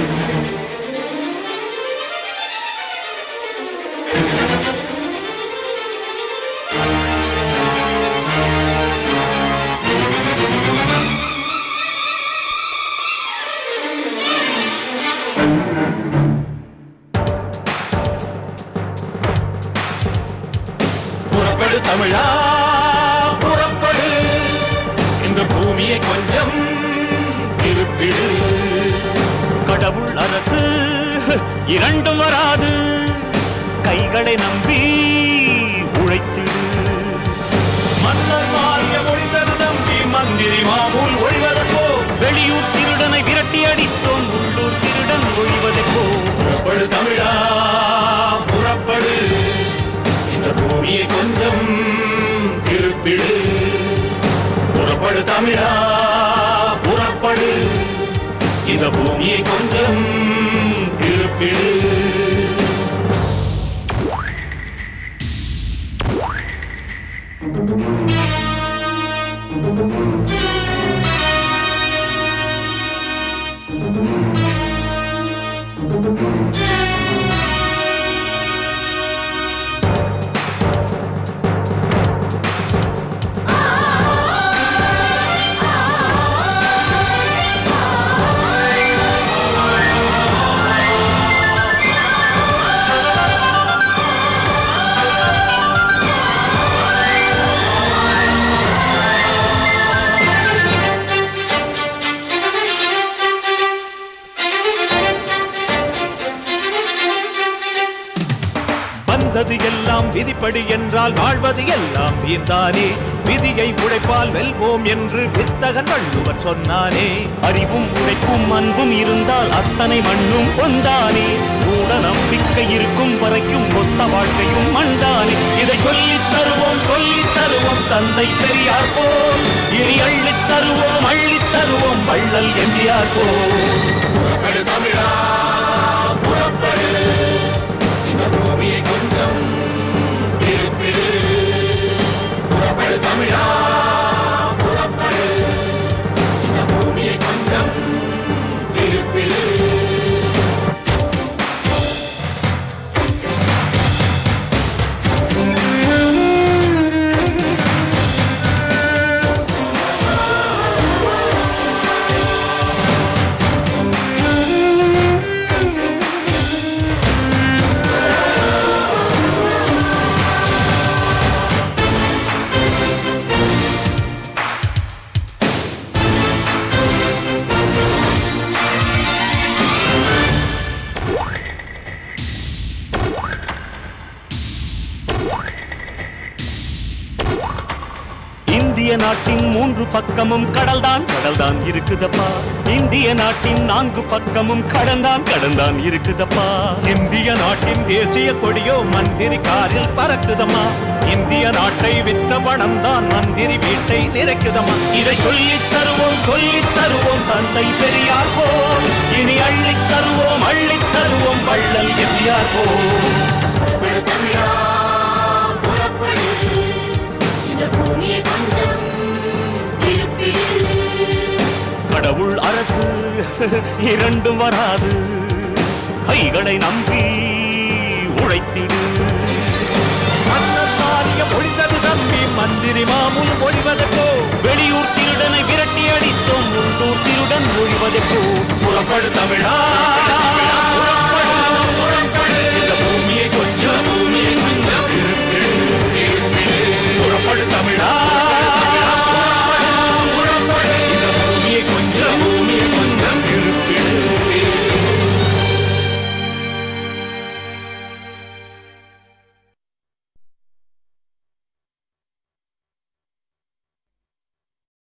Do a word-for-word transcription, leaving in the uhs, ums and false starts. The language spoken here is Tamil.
தமிழா புறப்படு, இந்த பூமியை கொஞ்சம் திருப்பிடு. கடவுள் அரசு இரண்டும் வராது, கைகளை நம்பி உழைத்திடு. மன்னர் மாறிய ஒழிந்தது நம்பி மந்திரி மாமூல் ஒழிவதற்கோ, வெளியூர் திருடனை விரட்டி அடித்தோம் உள்ளூர் திருடன் ஒழிவதற்கோ. புறப்படு தமிழா புறப்படு, இந்த பூமியை கொஞ்சம் திருப்பிடு. புறப்படு தமிழா புறப்படு, இந்த பூமியை கொஞ்சம் திருப்பிடு. வந்தது எல்லாம் விதிப்படி என்றால் வாழ்வது எல்லாம் வீர்தானே. விதியை உழைப்பால் வெல்வோம் என்று வித்தகன் வள்ளுவர் சொன்னானே. அறிவும் உழைப்பும் அன்பும் இருந்தால் அத்தனை மண்ணும் பொந்தானே. மூட நம்பிக்கை இருக்கும் வரைக்கும் மொத்த வாழ்க்கையும் மண்டானே. இதை சொல்லித் தருவோம் சொல்லித் தருவோம் தந்தை பெரியார் போல், இனி அள்ளித் தருவோம் அள்ளித் தருவோம் வள்ளல் எம்ஜிஆர் போல். புறப்படு தமிழா புறப்படு, இந்த பூமியை கொஞ்சம் திருப்பிடு. புறப்படு தமிழா புறப்படு, இந்த பூமியை கொஞ்சம் திருப்பிடு. இந்திய நாட்டின் மூன்று பக்கமும் கடல்தான் கடல்தான் இருக்குதப்பா. இந்திய நாட்டின் நான்கு பக்கமும் கடல்தான் கடல்தான் இருக்குதப்பா. இந்திய நாட்டின் தேசிய கொடியோ மந்திரி காரில் பறக்குதம்மா. இந்திய நாட்டை விற்ற பணம் தான் மந்திரி வீட்டை நிறைக்குதம்மா. இதை சொல்லித் தருவோம் சொல்லித் தருவோம் தந்தை பெரியார் போல், இனி அள்ளித் தருவோம் அள்ளித் தருவோம் வள்ளல் எம்ஜிஆர் போல். கடவுள் அரசு இரண்டும் வராது, கைகளை நம்பி உழைத்திடு. மன்னர் மாறிய ஒழிந்தது நம்பி மந்திரி மாமூல் ஒழிவதற்கோ, வெளியூர் திருடனை விரட்டி அடித்தோம் உள்ளூர் திருடன் ஒழிவதற்கோ. புறப்படு தமிழா